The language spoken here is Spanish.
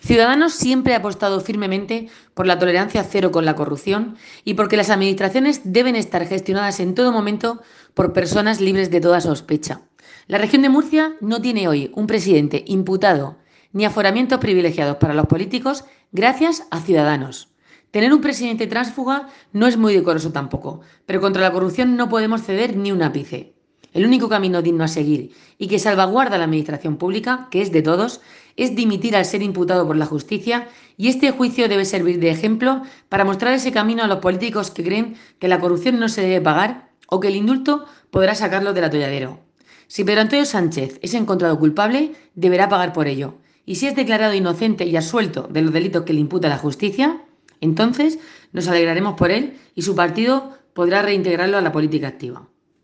Ciudadanos siempre ha apostado firmemente por la tolerancia cero con la corrupción y porque las administraciones deben estar gestionadas en todo momento por personas libres de toda sospecha. La región de Murcia no tiene hoy un presidente imputado ni aforamientos privilegiados para los políticos gracias a Ciudadanos. Tener un presidente tránsfuga no es muy decoroso tampoco, pero contra la corrupción no podemos ceder ni un ápice. El único camino digno a seguir y que salvaguarda la administración pública, que es de todos, es dimitir al ser imputado por la justicia y este juicio debe servir de ejemplo para mostrar ese camino a los políticos que creen que la corrupción no se debe pagar o que el indulto podrá sacarlo del atolladero. Si Pedro Antonio Sánchez es encontrado culpable, deberá pagar por ello. Y si es declarado inocente y absuelto de los delitos que le imputa la justicia, entonces nos alegraremos por él y su partido podrá reintegrarlo a la política activa.